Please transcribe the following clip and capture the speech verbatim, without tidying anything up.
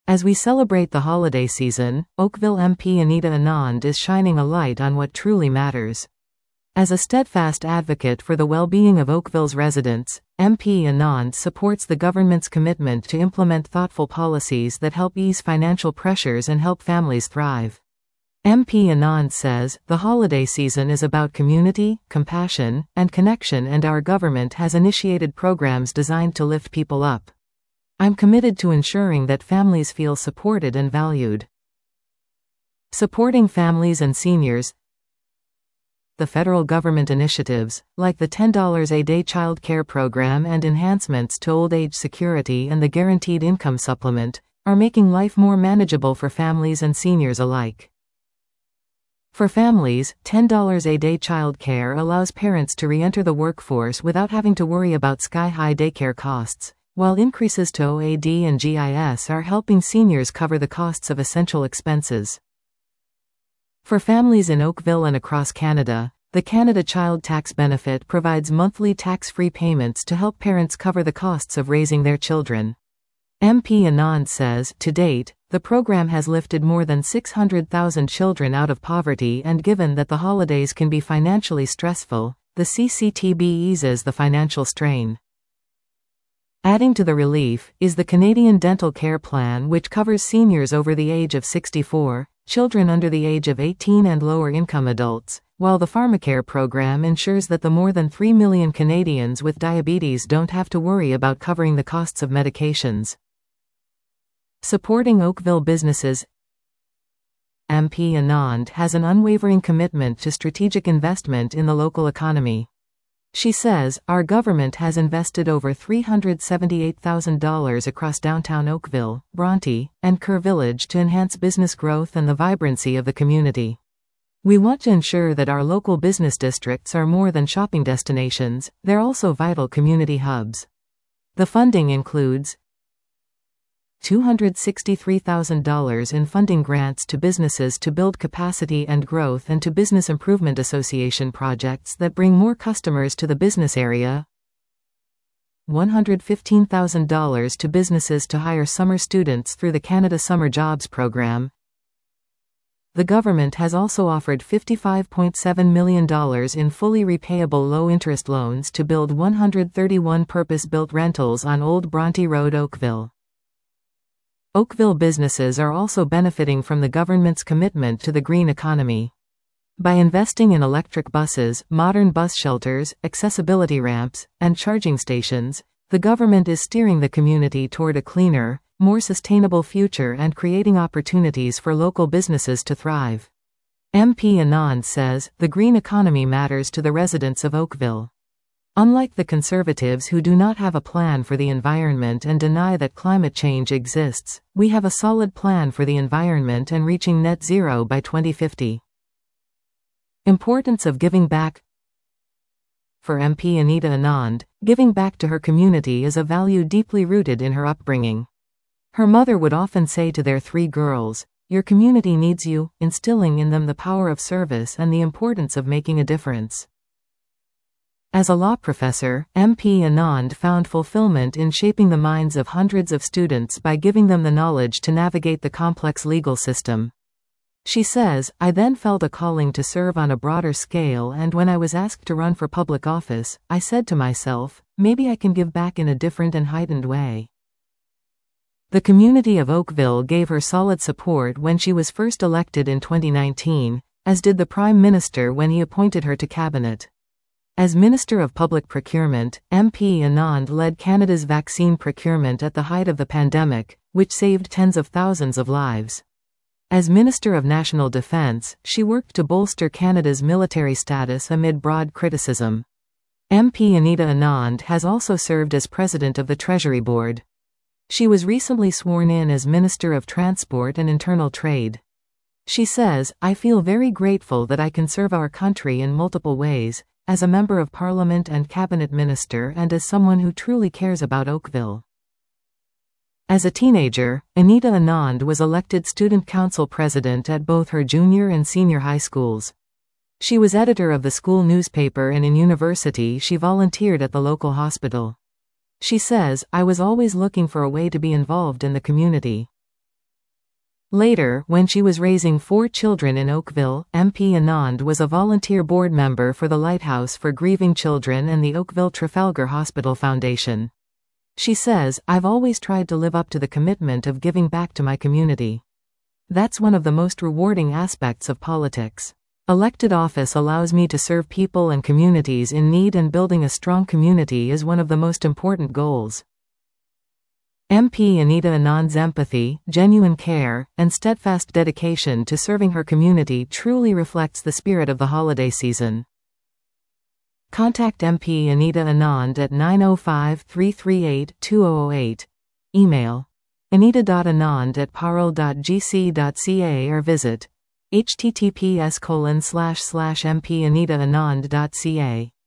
As we celebrate the holiday season, Oakville M P Anita Anand is shining a light on what truly matters. As a steadfast advocate for the well-being of Oakville's residents, M P Anand supports the government's commitment to implement thoughtful policies that help ease financial pressures and help families thrive. M P Anand says, "The holiday season is about community, compassion, and connection, and our government has initiated programs designed to lift people up. I'm committed to ensuring that families feel supported and valued." Supporting families and seniors. The federal government initiatives, like the ten dollars a day child care program and enhancements to old age security and the Guaranteed Income Supplement, are making life more manageable for families and seniors alike. For families, ten dollars a day child care allows parents to re-enter the workforce without having to worry about sky-high daycare costs, while increases to O A D and G I S are helping seniors cover the costs of essential expenses. For families in Oakville and across Canada, the Canada Child Tax Benefit provides monthly tax-free payments to help parents cover the costs of raising their children. M P Anand says, to date, the program has lifted more than six hundred thousand children out of poverty, and given that the holidays can be financially stressful, the C C T B eases the financial strain. Adding to the relief is the Canadian Dental Care Plan, which covers seniors over the age of sixty-four, children under the age of eighteen and lower-income adults, while the Pharmacare program ensures that the more than three million Canadians with diabetes don't have to worry about covering the costs of medications. Supporting Oakville businesses. M P Anand has an unwavering commitment to strategic investment in the local economy. She says, "Our government has invested over three hundred seventy-eight thousand dollars across downtown Oakville, Bronte, and Kerr Village to enhance business growth and the vibrancy of the community. We want to ensure that our local business districts are more than shopping destinations, they're also vital community hubs." The funding includes two hundred sixty-three thousand dollars in funding grants to businesses to build capacity and growth and to Business Improvement Association projects that bring more customers to the business area, one hundred fifteen thousand dollars to businesses to hire summer students through the Canada Summer Jobs Program. The government has also offered fifty-five point seven million dollars in fully repayable low-interest loans to build one hundred thirty-one purpose-built rentals on Old Bronte Road, Oakville. Oakville businesses are also benefiting from the government's commitment to the green economy. By investing in electric buses, modern bus shelters, accessibility ramps, and charging stations, the government is steering the community toward a cleaner, more sustainable future and creating opportunities for local businesses to thrive. M P Anand says, "The green economy matters to the residents of Oakville. Unlike the Conservatives who do not have a plan for the environment and deny that climate change exists, we have a solid plan for the environment and reaching net zero by twenty fifty. Importance of giving back. For M P Anita Anand, giving back to her community is a value deeply rooted in her upbringing. Her mother would often say to their three girls, "Your community needs you," instilling in them the power of service and the importance of making a difference. As a law professor, M P Anand found fulfillment in shaping the minds of hundreds of students by giving them the knowledge to navigate the complex legal system. She says, "I then felt a calling to serve on a broader scale, and when I was asked to run for public office, I said to myself, maybe I can give back in a different and heightened way." The community of Oakville gave her solid support when she was first elected in twenty nineteen, as did the Prime Minister when he appointed her to cabinet. As Minister of Public Procurement, M P Anand led Canada's vaccine procurement at the height of the pandemic, which saved tens of thousands of lives. As Minister of National Defence, she worked to bolster Canada's military status amid broad criticism. M P Anita Anand has also served as President of the Treasury Board. She was recently sworn in as Minister of Transport and Internal Trade. She says, "I feel very grateful that I can serve our country in multiple ways, as a Member of Parliament and Cabinet Minister and as someone who truly cares about Oakville." As a teenager, Anita Anand was elected Student Council President at both her junior and senior high schools. She was editor of the school newspaper, and in university she volunteered at the local hospital. She says, "I was always looking for a way to be involved in the community. Later, when she was raising four children in Oakville, M P Anand was a volunteer board member for the Lighthouse for Grieving Children and the Oakville Trafalgar Hospital Foundation. She says, "I've always tried to live up to the commitment of giving back to my community. That's one of the most rewarding aspects of politics. Elected office allows me to serve people and communities in need, and building a strong community is one of the most important goals." M P Anita Anand's empathy, genuine care, and steadfast dedication to serving her community truly reflects the spirit of the holiday season. Contact M P Anita Anand at nine oh five, three three eight, two oh oh eight. Email anita dot anand at parle dot g c dot c a or visit h t t p s colon slash slash m p anita anand dot c a.